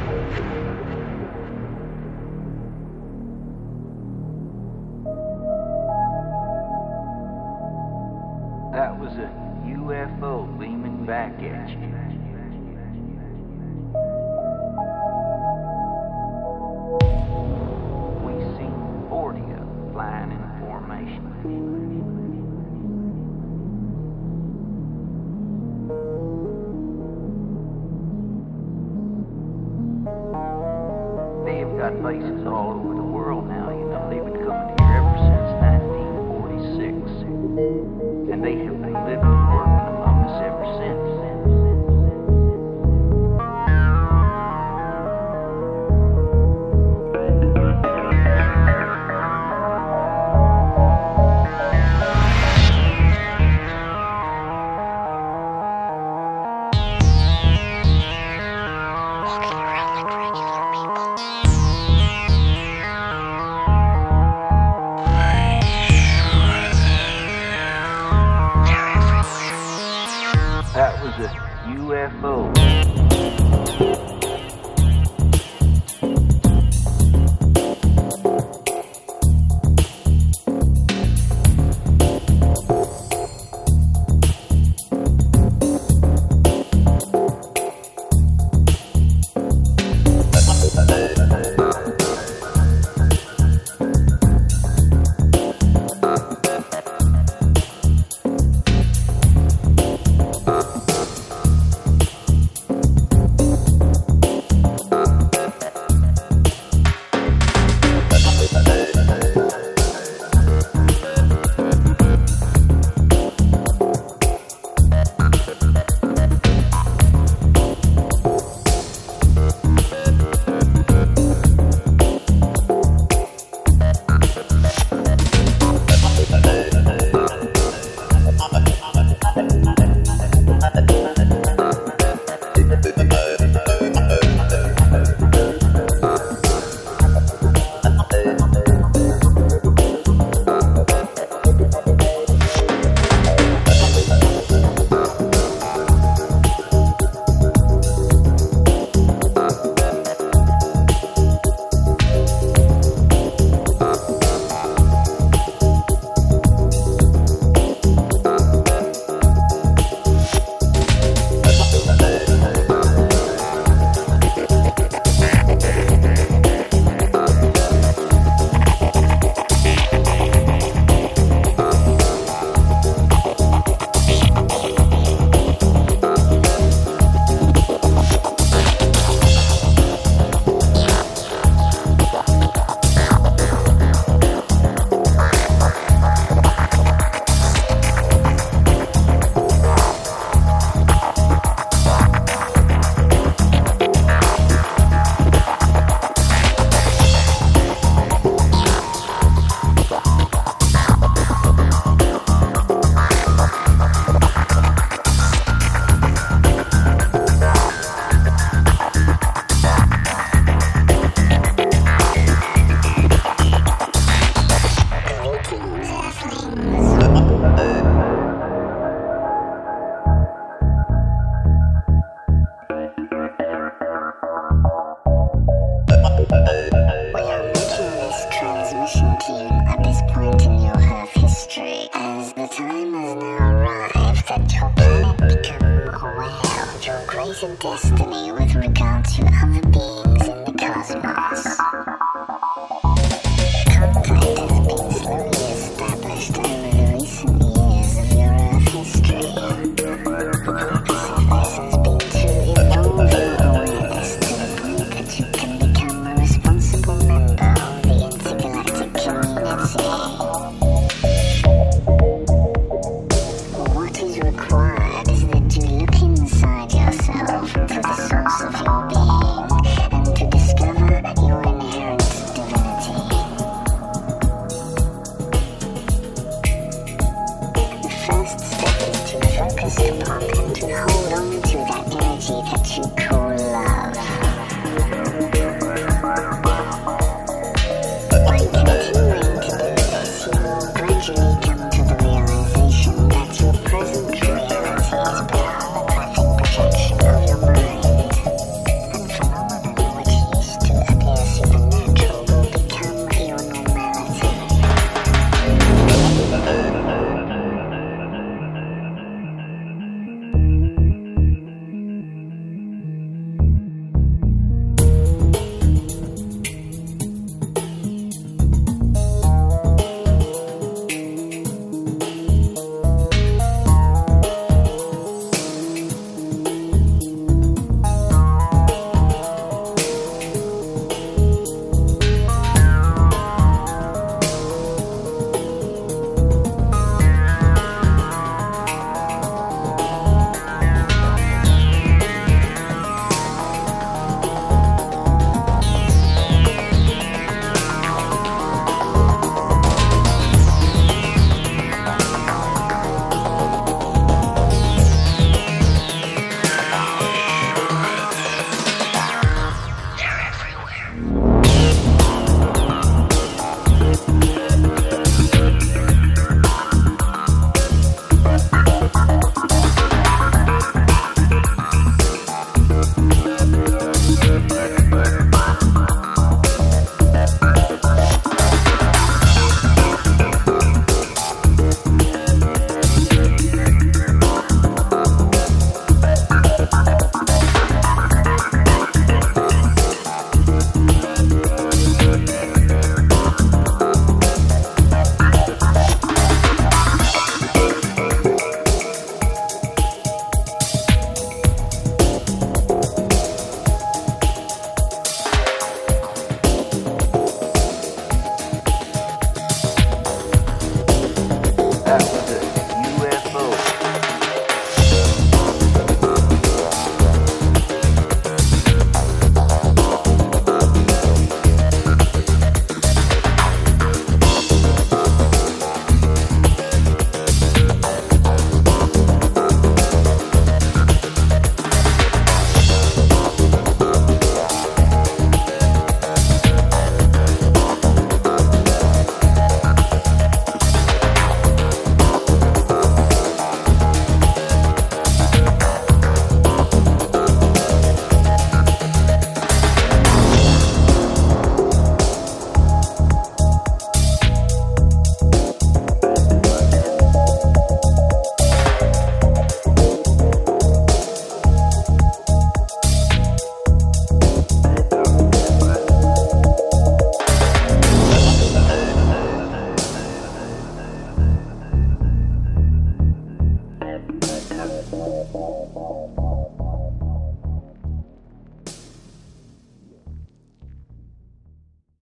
That was a UFO beaming back at you. We seen 40 of them flying in formation. They have got bases all over the world now, you know. They've been coming here ever since 1946. And they have been living and working among us ever since. Walking around like regular people. That was a UFO. We are making this transmission to you at this point in your Earth history, as the time has now arrived that your planet become aware of your greater destiny with regard to other beings in the cosmos.